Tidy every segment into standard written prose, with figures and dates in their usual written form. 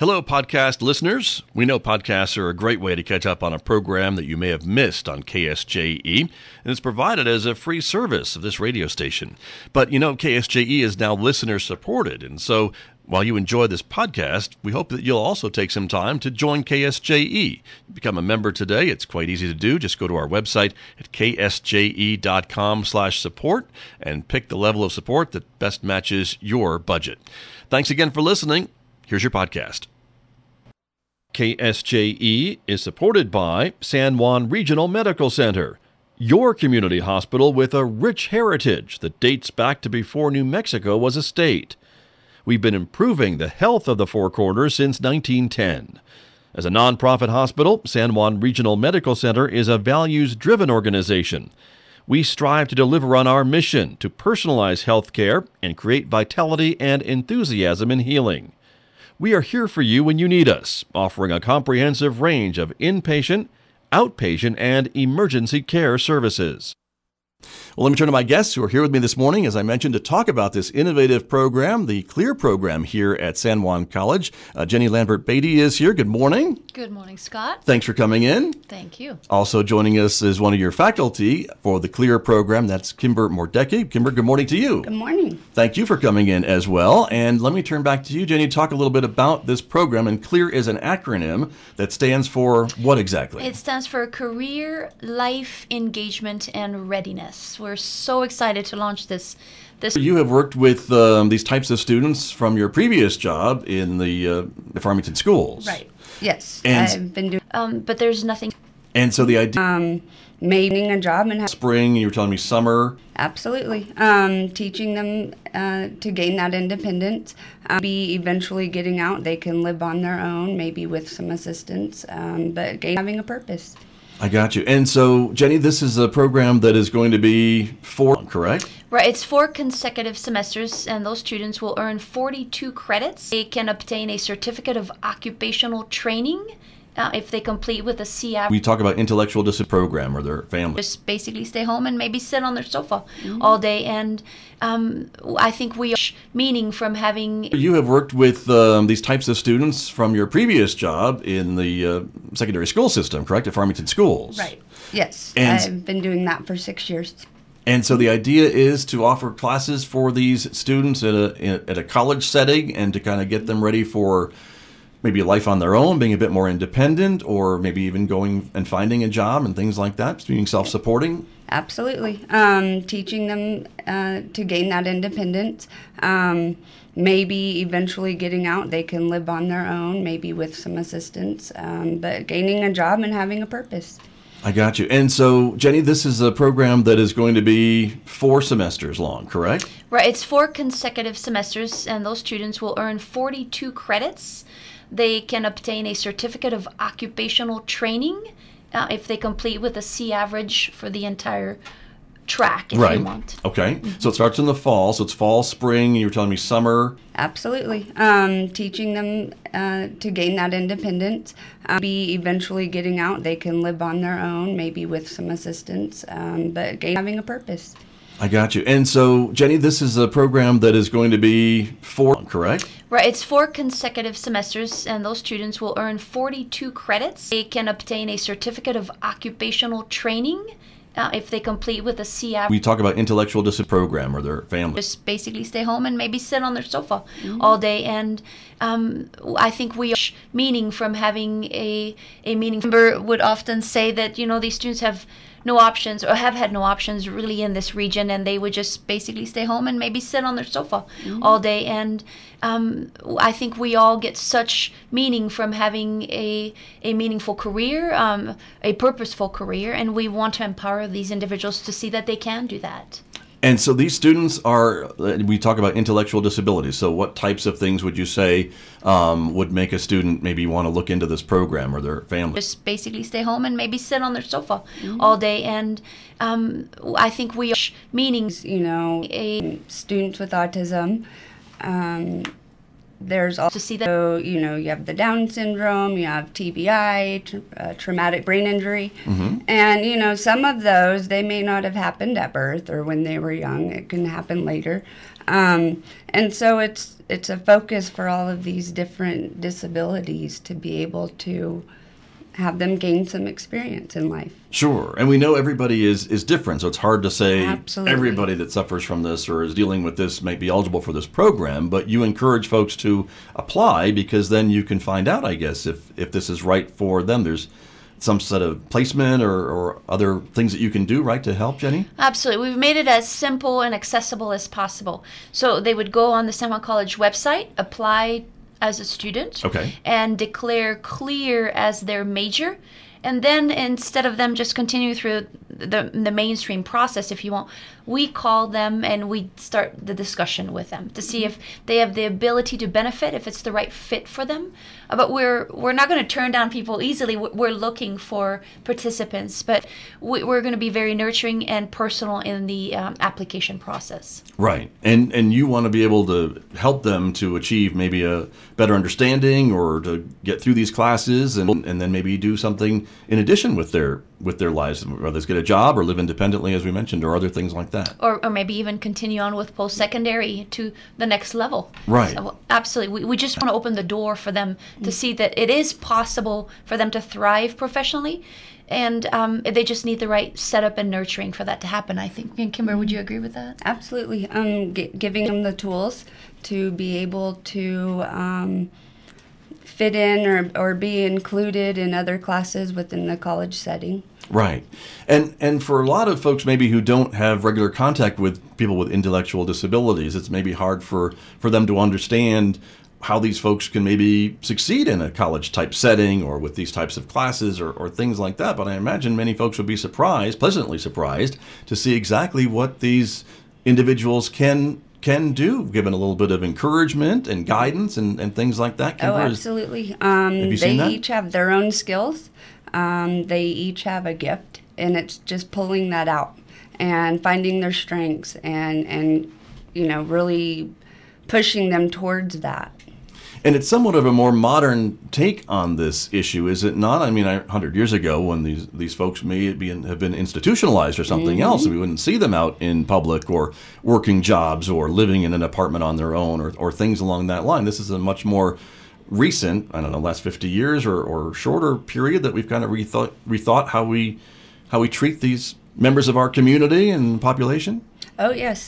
Hello, podcast listeners. We know podcasts are a great way to catch up on a program that you may have missed on KSJE, and it's provided as a free service of this radio station. But you know, KSJE is now listener-supported, and so while you enjoy this podcast, we hope that you'll also take some time to join KSJE. Become a member today. It's quite easy to do. Just go to our website at ksje.com/support and pick the level of support that best matches your budget. Thanks again for listening. Here's your podcast. KSJE is supported by San Juan Regional Medical Center, your community hospital with a rich heritage that dates back to before New Mexico was a state. We've been improving the health of the Four Corners since 1910. As a nonprofit hospital, San Juan Regional Medical Center is a values-driven organization. We strive to deliver on our mission to personalize health care and create vitality and enthusiasm in healing. We are here for you when you need us, offering a comprehensive range of inpatient, outpatient, and emergency care services. Well, let me turn to my guests who are here with me this morning, as I mentioned, to talk about this innovative program, the CLEAR program here at San Juan College. Jenny Lambert-Beatty is here. Good morning. Good morning, Scott. Thanks for coming in. Thank you. Also joining us is one of your faculty for the CLEAR program. That's Kimber Mordecki. Kimber, good morning to you. Good morning. Thank you for coming in as well. And let me turn back to you, Jenny, to talk a little bit about this program. And CLEAR is an acronym that stands for what exactly? It stands for Career, Life, Engagement, and Readiness. We're so excited to launch this. You have worked with these types of students from your previous job in the Farmington schools. Right. Yes. And I've been doing. But there's nothing. And so the idea. Making a job and spring. You were telling me summer. Absolutely. Teaching them to gain that independence. Be eventually getting out. They can live on their own, maybe with some assistance, but having a purpose. I got you. And so, Jenny, this is a program that is going to be correct? Right. It's 4 consecutive semesters, and those students will earn 42 credits. They can obtain a certificate of occupational training if they complete with a C average. We talk about intellectual disability program or their family. Just basically stay home and maybe sit on their sofa all day. And I think we are meaning from having. You have worked with these types of students from your previous job in the secondary school system, correct? At Farmington schools. Right. Yes. And I've been doing that for 6 years. And so the idea is to offer classes for these students at a college setting and to kind of get them ready for maybe a life on their own, being a bit more independent, or maybe even going and finding a job and things like that, being self-supporting? Absolutely. Teaching them to gain that independence, maybe eventually getting out. They can live on their own, maybe with some assistance, but gaining a job and having a purpose. I got you. And so, Jenny, this is a program that is going to be 4 semesters long, correct? Right. It's 4 consecutive semesters, and those students will earn 42 credits. They can obtain a certificate of occupational training if they complete with a C average for the entire track, if you want. Okay. So it starts in the fall. So it's fall, spring, you were telling me summer. Absolutely. Teaching them to gain that independence, be eventually getting out. They can live on their own, maybe with some assistance, but having a purpose. I got you. And so, Jenny, this is a program that is going to be 4, correct? Right. It's 4 consecutive semesters, and those students will earn 42 credits. They can obtain a certificate of occupational training if they complete with a C average. We talk about intellectual disability program or their family. Just basically stay home and maybe sit on their sofa all day. And I think we are meaning from having a meaning. Member would often say that, you know, these students have no options or have had no options really in this region, and they would just basically stay home and maybe sit on their sofa all day. And I think we all get such meaning from having a meaningful career, a purposeful career, and we want to empower these individuals to see that they can do that. And so these students are, we talk about intellectual disabilities. So what types of things would you say would make a student maybe want to look into this program or their family? Just basically stay home and maybe sit on their sofa all day. And I think we are meaning, you know, a students with autism There's also, see that. so, you know, you have the Down syndrome, you have TBI, traumatic brain injury, and, you know, some of those, they may not have happened at birth or when they were young. It can happen later. And so it's a focus for all of these different disabilities to be able to have them gain some experience in life. Sure. And we know everybody is different, so it's hard to say Absolutely. everybody that suffers from this or is dealing with this may be eligible for this program, but you encourage folks to apply because then you can find out, I guess, if this is right for them. There's some set of placement or other things that you can do, right, to help, Jenny? Absolutely. We've made it as simple and accessible as possible. So they would go on the San Juan College website, apply as a student, Okay. and declare clear as their major. And then instead of them just continue through the mainstream process, if you want, we call them and we start the discussion with them to see if they have the ability to benefit, if it's the right fit for them. But we're not going to turn down people easily. We're looking for participants, but we're going to be very nurturing and personal in the application process. Right. And you want to be able to help them to achieve maybe a better understanding or to get through these classes and then maybe do something in addition with their lives, whether it's get a job or live independently, as we mentioned, or other things like that. Or maybe even continue on with post-secondary to the next level. Right. So, absolutely. We just want to open the door for them to see that it is possible for them to thrive professionally. And they just need the right setup and nurturing for that to happen, I think. And Kimber, would you agree with that? Absolutely. Giving them the tools to be able to fit in or be included in other classes within the college setting. Right. And for a lot of folks maybe who don't have regular contact with people with intellectual disabilities, it's maybe hard for them to understand how these folks can maybe succeed in a college type setting or with these types of classes or things like that. But I imagine many folks would be pleasantly surprised to see exactly what these individuals can do, given a little bit of encouragement and guidance and things like that. Oh, absolutely. Have you seen that? They each have their own skills. They each have a gift, and it's just pulling that out and finding their strengths and you know, really pushing them towards that. And it's somewhat of a more modern take on this issue, is it not? I mean, 100 years ago, when these folks may have been institutionalized or something else, we wouldn't see them out in public or working jobs or living in an apartment on their own or things along that line. This is a much more recent, I don't know, last 50 years or shorter period that we've kind of rethought how we treat these members of our community and population. Oh, yes.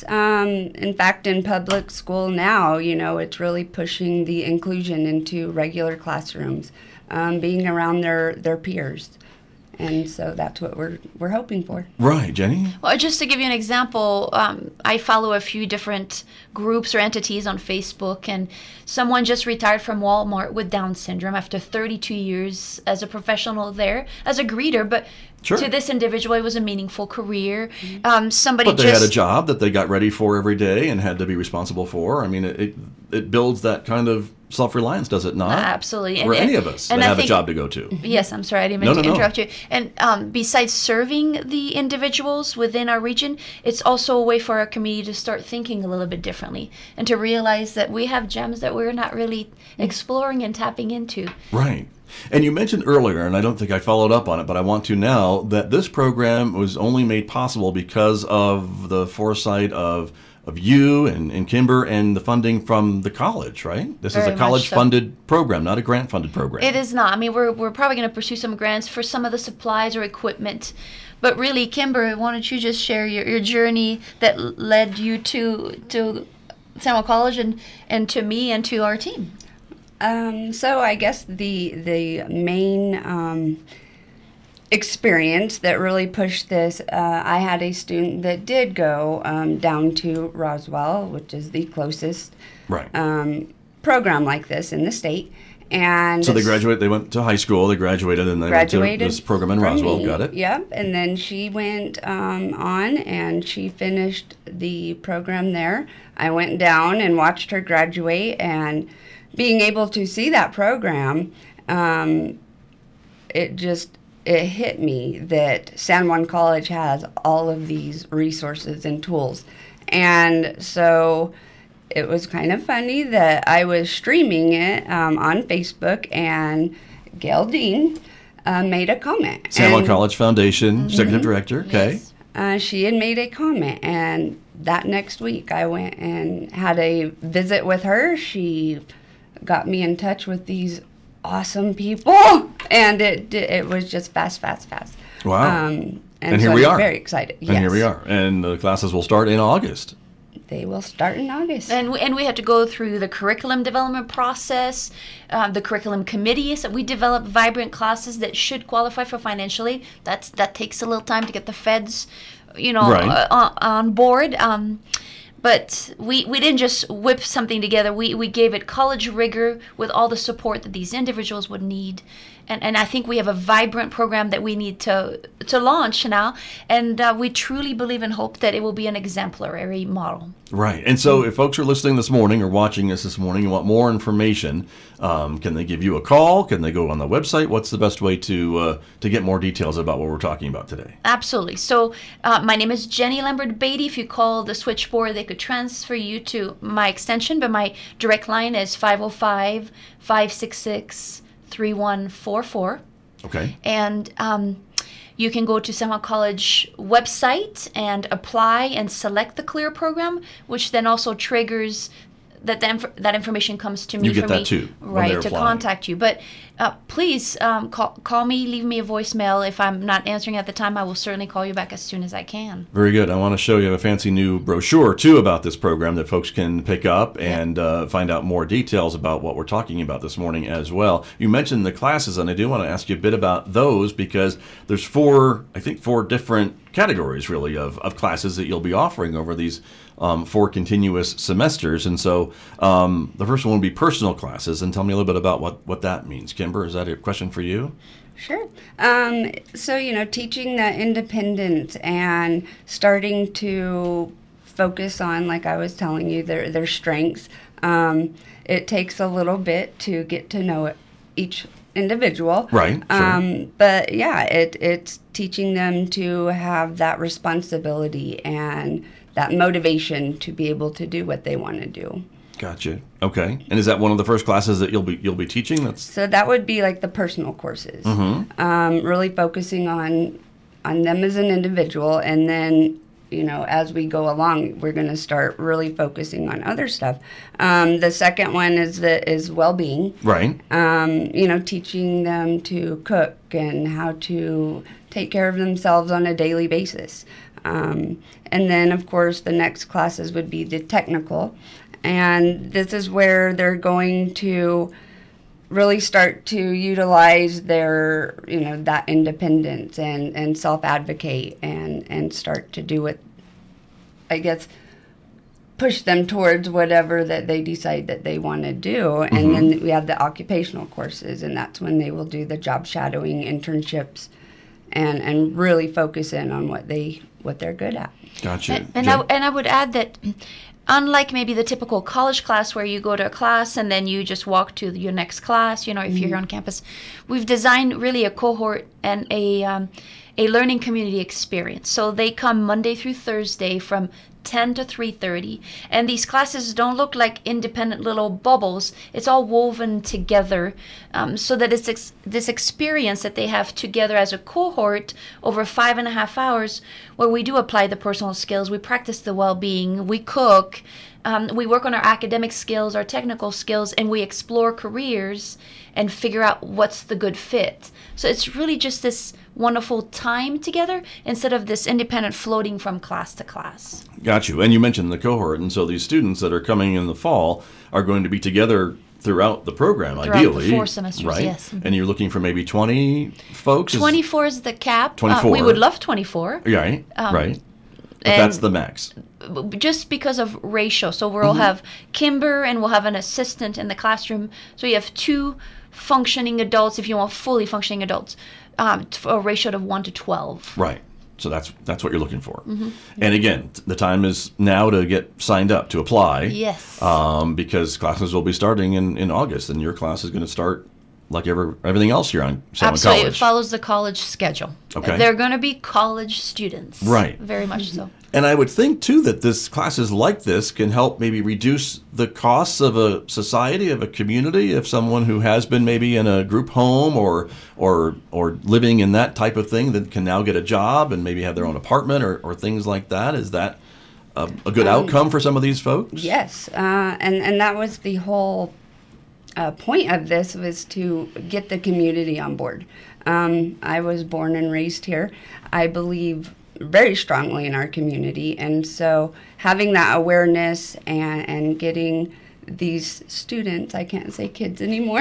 In fact, in public school now, you know, it's really pushing the inclusion into regular classrooms, being around their peers. And so that's what we're hoping for. Right, Jenny? Well, just to give you an example, I follow a few different groups or entities on Facebook, and someone just retired from Walmart with Down syndrome after 32 years as a professional there, as a greeter, but Sure. to this individual, it was a meaningful career. But they had a job that they got ready for every day and had to be responsible for. I mean, it builds that kind of self-reliance, does it not? Absolutely. For any of us that have a job to go to. Yes, I'm sorry, I didn't mean to interrupt you. And besides serving the individuals within our region, it's also a way for our community to start thinking a little bit differently and to realize that we have gems that we're not really exploring and tapping into. Right. And you mentioned earlier, and I don't think I followed up on it, but I want to now, that this program was only made possible because of the foresight of you and Kimber and the funding from the college, right? This is a college-funded program, not a grant-funded program. It is not. I mean, we're probably going to pursue some grants for some of the supplies or equipment. But really, Kimber, why don't you just share your journey that led you to San Juan College and to me and to our team? So I guess the main experience that really pushed this, I had a student that did go down to Roswell, which is the closest program like this in the state. And so they went to high school, they graduated, and they went to this program in Roswell. Got it? Yep. And then she went on and she finished the program there. I went down and watched her graduate, and being able to see that program, it hit me that San Juan College has all of these resources and tools. And so it was kind of funny that I was streaming it on Facebook, and Gail Dean made a comment. San Juan And, College Foundation, Executive Director. Okay. Yes. she had made a comment, and that next week I went and had a visit with her. She got me in touch with these awesome people, and it was just fast. Wow. And here so we I'm are. very excited. And here we are. And the classes will start in August. They will start in August. And we had to go through the curriculum development process, the curriculum committee. So we develop vibrant classes that should qualify for financial aid. That takes a little time to get the feds, Right. on board. But we didn't just whip something together. We gave it college rigor with all the support that these individuals would need. And I think we have a vibrant program that we need to launch now. And we truly believe and hope that it will be an exemplary model. Right. And so if folks are listening this morning or watching us this morning and want more information, can they give you a call? Can they go on the website? What's the best way to get more details about what we're talking about today? Absolutely. So my name is Jenny Lambert Beatty. If you call the switchboard, they could transfer you to my extension, but my direct line is 505-566-3144. Okay. And you can go to San Juan College website and apply and select the CLEAR program, which then also triggers that information comes to me. You get for that me, too, when right, they're to applying. contact you. But please call me, leave me a voicemail. If I'm not answering at the time, I will certainly call you back as soon as I can. Very good. I want to show you a fancy new brochure, too, about this program that folks can pick up and find out more details about what we're talking about this morning as well. You mentioned the classes, and I do want to ask you a bit about those because there's four different categories, really, of classes that you'll be offering over these 4 continuous semesters. And so the first one would be personal classes. And tell me a little bit about what that means. Kimber, is that a question for you? Sure. So, teaching that independence and starting to focus on, like I was telling you, their strengths. It takes a little bit to get to know each individual. Right. Sure. But yeah, it's teaching them to have that responsibility and that motivation to be able to do what they want to do. Gotcha. Okay. And is that one of the first classes that you'll be teaching? So that would be like the personal courses. Really focusing on them as an individual, and then as we go along, we're going to start really focusing on other stuff. The second one is well-being. Right. Teaching them to cook and how to take care of themselves on a daily basis. And then, of course, the next classes would be the technical. And this is where they're going to really start to utilize their, that independence and self-advocate and start to do it, I guess, push them towards whatever that they decide that they want to do. And then we have the occupational courses, and that's when they will do the job shadowing, internships, and really focus in on what they're good at. Gotcha. And I would add that unlike maybe the typical college class where you go to a class and then you just walk to your next class, if you're here on campus, we've designed really a cohort and a learning community experience. So they come Monday through Thursday from 10 to 3:30, and these classes don't look like independent little bubbles. It's all woven together, so that it's this experience that they have together as a cohort over 5.5 hours, where we do apply the personal skills, we practice the well-being, we cook, we work on our academic skills, our technical skills, and we explore careers and figure out what's the good fit. So it's really just this wonderful time together instead of this independent floating from class to class. Got you. And you mentioned the cohort, and so these students that are coming in the fall are going to be together throughout the program, Throughout ideally. the 4 semesters, right? yes. And you're looking for maybe 20 folks? 24 is the cap. 24. We would love 24. Right, right. But and that's the max. Just because of ratio. So we'll have Kimber and we'll have an assistant in the classroom. So you have 2 functioning adults, if you want fully functioning adults, a ratio of 1 to 12. Right. So that's what you're looking for. And again, the time is now to get signed up, to apply. Yes. Because classes will be starting in August, and your class is going to start like everything else here on San Juan Absolutely. College. It follows the college schedule. Okay. They're going to be college students. Right. Very much so. And I would think, too, that this classes like this can help maybe reduce the costs of a society, of a community, if someone who has been maybe in a group home or living in that type of thing that can now get a job and maybe have their own apartment or things like that. Is that a good outcome for some of these folks? Yes, and that was the whole point of this, was to get the community on board. I was born and raised here. I believe very strongly in our community, and so having that awareness and getting these students, I can't say kids anymore,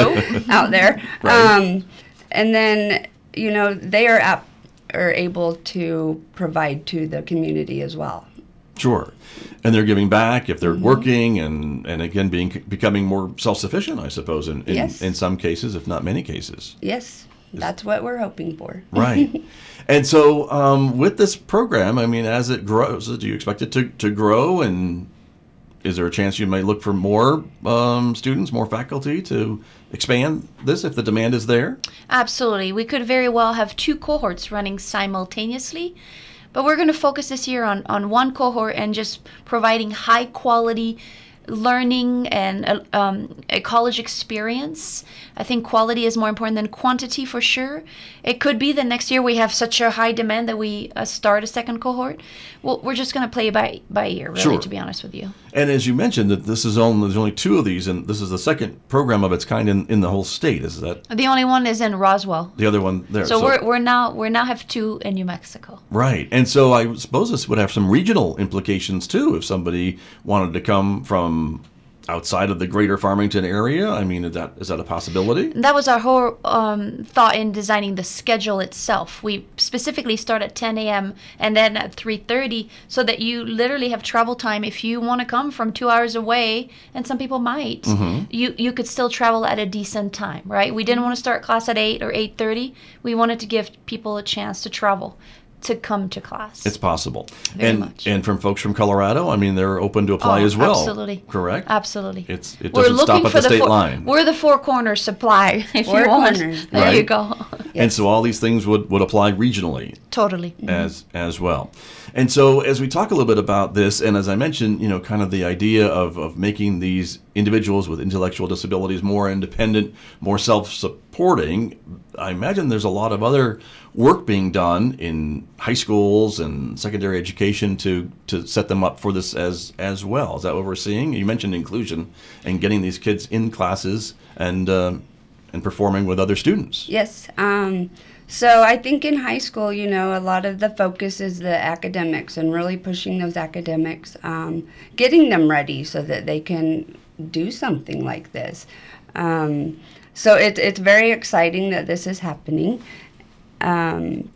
out there, Right. and then they are able to provide to the community as well. Sure. And they're giving back if they're working and again becoming more self-sufficient, I suppose, Yes. in some cases, if not many cases. Yes, that's what we're hoping for. Right. And so with this program, I mean, as it grows, do you expect it to grow? And is there a chance you might look for more students, more faculty to expand this if the demand is there? Absolutely. We could very well have 2 cohorts running simultaneously, but we're going to focus this year on one cohort and just providing high quality learning and a college experience. I think quality is more important than quantity for sure. It could be that next year we have such a high demand that we start a second cohort. Well, we're just going to play by ear, really, Sure. to be honest with you. And as you mentioned, that there's only 2 of these, and this is the second program of its kind in the whole state. Is that The only one is in Roswell. the other one there? So we're now have 2 in New Mexico. Right. And so I suppose this would have some regional implications too if somebody wanted to come from outside of the greater Farmington area. I mean, is that a possibility? That was our whole thought in designing the schedule itself. We specifically start at 10 a.m. and then at 3:30 so that you literally have travel time. If you want to come from 2 hours away, and some people might, you could still travel at a decent time, right? We didn't want to start class at 8 or 8:30. We wanted to give people a chance to travel, to come to class. It's possible. Very and much. and from folks from Colorado, I mean, they're open to apply as well. Absolutely. Correct? Absolutely. It doesn't stop at the state line. We're the 4 corners supply, if Four you want. corners. There you Right. go. And so all these things would apply regionally Totally. as well. And so as we talk a little bit about this, and as I mentioned, kind of the idea of making these individuals with intellectual disabilities more independent, more self-supporting, I imagine there's a lot of other work being done in high schools and secondary education to set them up for this as well. Is that what we're seeing? You mentioned inclusion and getting these kids in classes and performing with other students. Yes. So I think in high school, a lot of the focus is the academics and really pushing those academics, getting them ready so that they can do something like this. So it's very exciting that this is happening. I'm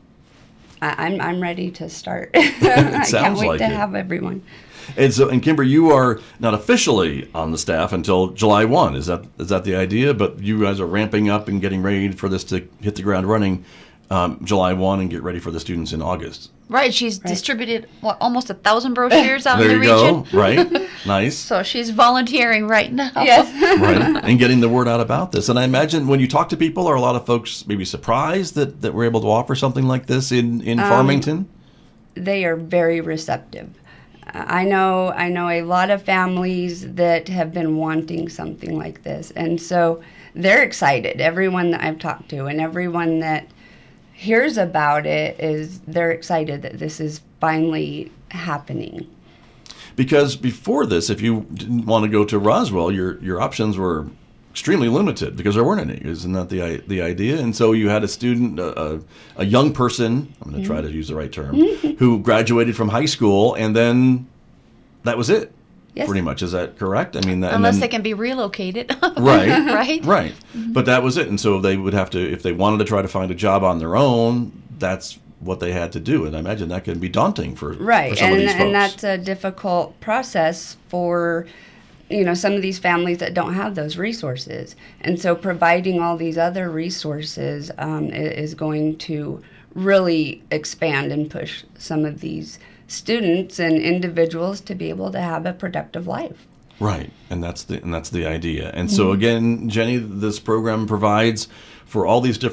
ready to start. I can't sounds wait like to it. have everyone. And Kimber, you are not officially on the staff until July 1. Is that the idea? But you guys are ramping up and getting ready for this to hit the ground running July 1 and get ready for the students in August. Right, she's distributed almost 1,000 brochures out in There the you region. go. Right. Nice. So she's volunteering right now. Yes. Right. And getting the word out about this. And I imagine when you talk to people, are a lot of folks maybe surprised that we're able to offer something like this in Farmington? They are very receptive. I know a lot of families that have been wanting something like this, and so they're excited. Everyone that I've talked to and everyone that hears about it they're excited that this is finally happening. Because before this, if you didn't want to go to Roswell, your options were extremely limited because there weren't any. Isn't that the idea? And so you had a student, a young person, I'm going to try to use the right term, who graduated from high school, and then that was it. Yes. Pretty much. Is that correct? I mean, Unless they can be relocated. right, Right? right. But that was it. And so they would have to, if they wanted to try to find a job on their own, that's what they had to do. And I imagine that can be daunting for Right, some of these folks. and that's a difficult process for some of these families that don't have those resources. And so providing all these other resources is going to really expand and push some of these students and individuals to be able to have a productive life. Right, and that's the idea. And so again, Jenny, this program provides for all these different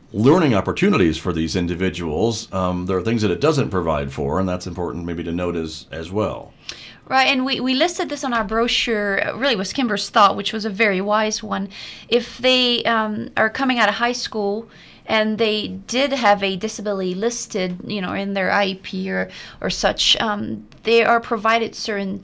learning opportunities for these individuals, there are things that it doesn't provide for, and that's important maybe to note as well. Right, and we listed this on our brochure. Really was Kimber's thought, which was a very wise one. If they are coming out of high school and they did have a disability listed, in their IEP or such, they are provided certain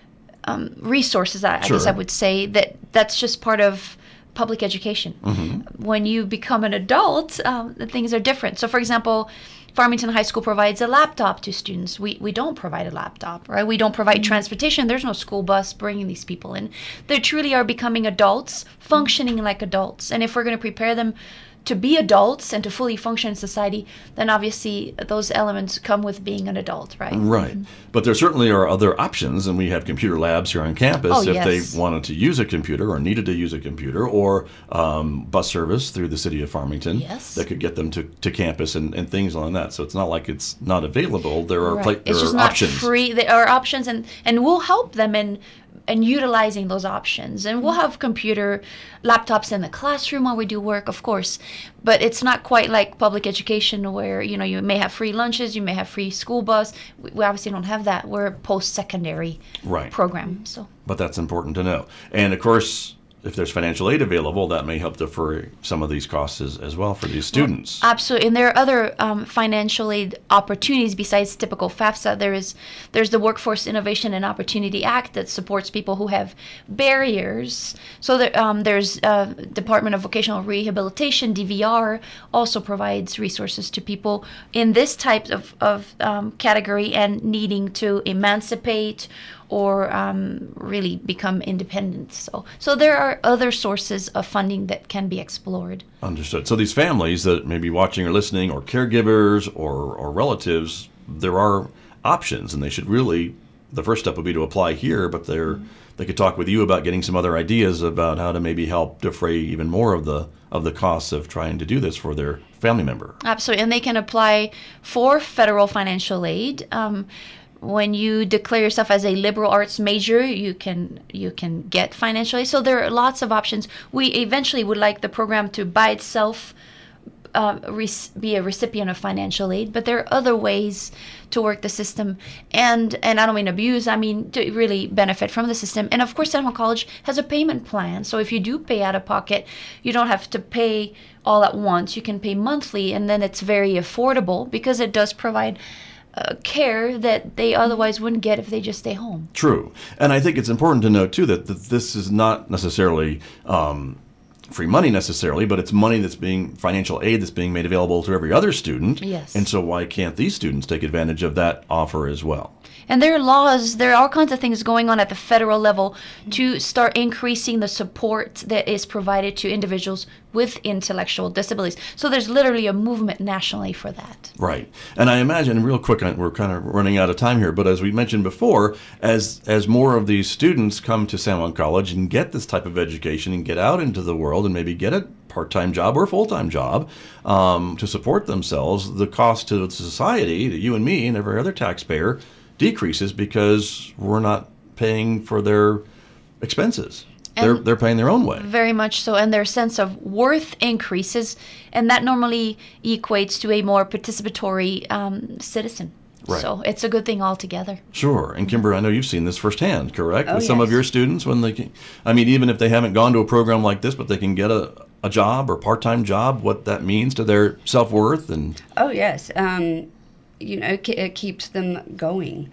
resources, I guess I would say, that's just part of public education. Mm-hmm. When you become an adult, things are different. So, for example, Farmington High School provides a laptop to students. We don't provide a laptop, right? We don't provide transportation. There's no school bus bringing these people in. They truly are becoming adults, functioning like adults. And if we're going to prepare them to be adults and to fully function in society, then obviously those elements come with being an adult, right? Right. But there certainly are other options, and we have computer labs here on campus if they wanted to use a computer or needed to use a computer, or bus service through the city of Farmington that could get them to campus and things like that. So it's not like it's not available. There are it's just not free. There are options, and we'll help them in utilizing those options. And we'll have computer laptops in the classroom while we do work, of course, but it's not quite like public education where, you may have free lunches, you may have free school bus. We obviously don't have that. We're a post-secondary program. So, but that's important to know. And of course, if there's financial aid available, that may help defer some of these costs as well for these students. Well, absolutely. And there are other financial aid opportunities besides typical FAFSA. There's the Workforce Innovation and Opportunity Act that supports people who have barriers. So there's Department of Vocational Rehabilitation, DVR, also provides resources to people in this type of category and needing to emancipate or really become independent. So there are other sources of funding that can be explored. Understood. So these families that may be watching or listening, or caregivers or relatives, there are options, and they should really, the first step would be to apply here, but they could talk with you about getting some other ideas about how to maybe help defray even more of the costs of trying to do this for their family member. Absolutely. And they can apply for federal financial aid. When you declare yourself as a liberal arts major, you can get financial aid. So there are lots of options. We eventually would like the program to by itself be a recipient of financial aid, but there are other ways to work the system, and I don't mean abuse, I mean to really benefit from the system. And of course, San Juan College has a payment plan, so if you do pay out of pocket, you don't have to pay all at once. You can pay monthly, and then it's very affordable because it does provide care that they otherwise wouldn't get if they just stay home. True. And I think it's important to note, too, that this is not necessarily free money necessarily, but it's money financial aid that's being made available to every other student. Yes. And so why can't these students take advantage of that offer as well? And there are laws, there are all kinds of things going on at the federal level to start increasing the support that is provided to individuals with intellectual disabilities. So there's literally a movement nationally for that. Right. And I imagine, real quick, we're kind of running out of time here, but as we mentioned before, as more of these students come to San Juan College and get this type of education and get out into the world and maybe get a part-time job or full-time job to support themselves, the cost to society, to you and me and every other taxpayer, decreases because we're not paying for their expenses. They're paying their own way. Very much so, and their sense of worth increases, and that normally equates to a more participatory citizen. Right. So it's a good thing altogether. Sure. And Kimber, I know you've seen this firsthand, correct? With some of your students, when even if they haven't gone to a program like this, but they can get a job or part-time job, what that means to their self-worth and. Oh yes. It keeps them going.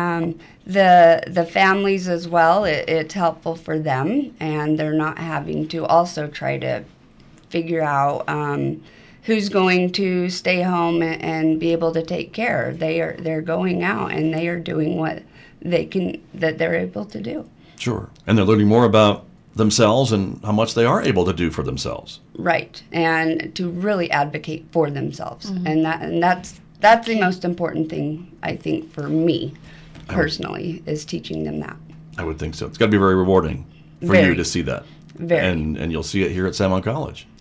The families as well, it's helpful for them, and they're not having to also try to figure out who's going to stay home and be able to take care. They're going out and they are doing what they're able to do. Sure. And they're learning more about themselves and how much they are able to do for themselves. Right. And to really advocate for themselves. Mm-hmm. That's the most important thing, I think, for me personally, is teaching them that. I would think so. It's got to be very rewarding for you to see that. Very. And you'll see it here at San Juan College.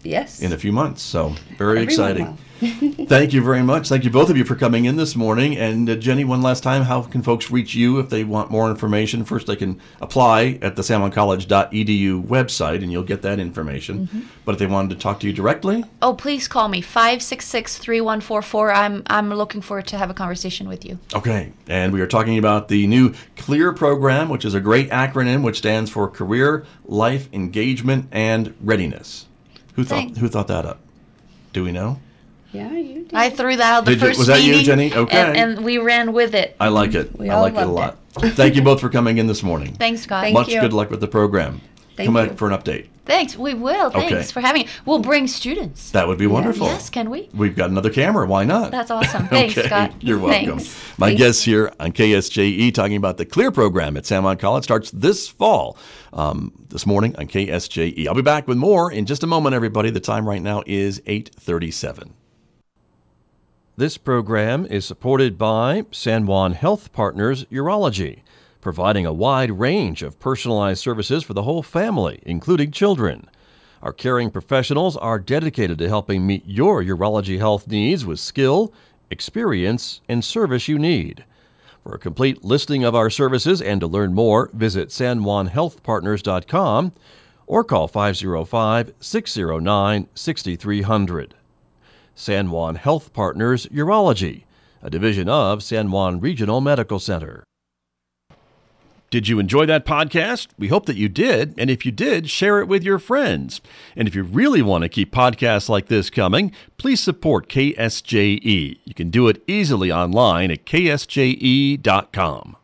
Yes. in a few months. So very Everyone exciting. will. Thank you very much. Thank you both of you for coming in this morning. And Jenny, one last time, how can folks reach you if they want more information? First, they can apply at the sanjuancollege.edu website, and you'll get that information. But if they wanted to talk to you directly, Oh, please call me 566-3144. I'm looking forward to have a conversation with you. okay. And we are talking about the new CLEAR program, which is a great acronym which stands for Career, Life, Engagement, and Readiness. Who thought that up? Do we know? Yeah, you did. I threw that out the Did you- first was that you, meeting, Jenny? Okay. and we ran with it. I like it. We I all like it a loved lot. Thank you both for coming in this morning. Thanks, Scott. Thank Much you. good luck with the program. Thank Come you. back for an update. Thanks. We will. Thanks Okay. for having. We'll bring students. That would be wonderful. Yes, can we? We've got another camera. Why not? That's awesome. Thanks, Okay, Scott. you're welcome. Thanks. My Thanks. guest here on KSJE talking about the CLEAR program at San Juan College starts this fall, this morning on KSJE. I'll be back with more in just a moment, everybody. The time right now is 8:37. This program is supported by San Juan Health Partners Urology, providing a wide range of personalized services for the whole family, including children. Our caring professionals are dedicated to helping meet your urology health needs with skill, experience, and service you need. For a complete listing of our services and to learn more, visit sanjuanhealthpartners.com or call 505-609-6300. San Juan Health Partners Urology, a division of San Juan Regional Medical Center. Did you enjoy that podcast? We hope that you did. And if you did, share it with your friends. And if you really want to keep podcasts like this coming, please support KSJE. You can do it easily online at ksje.com.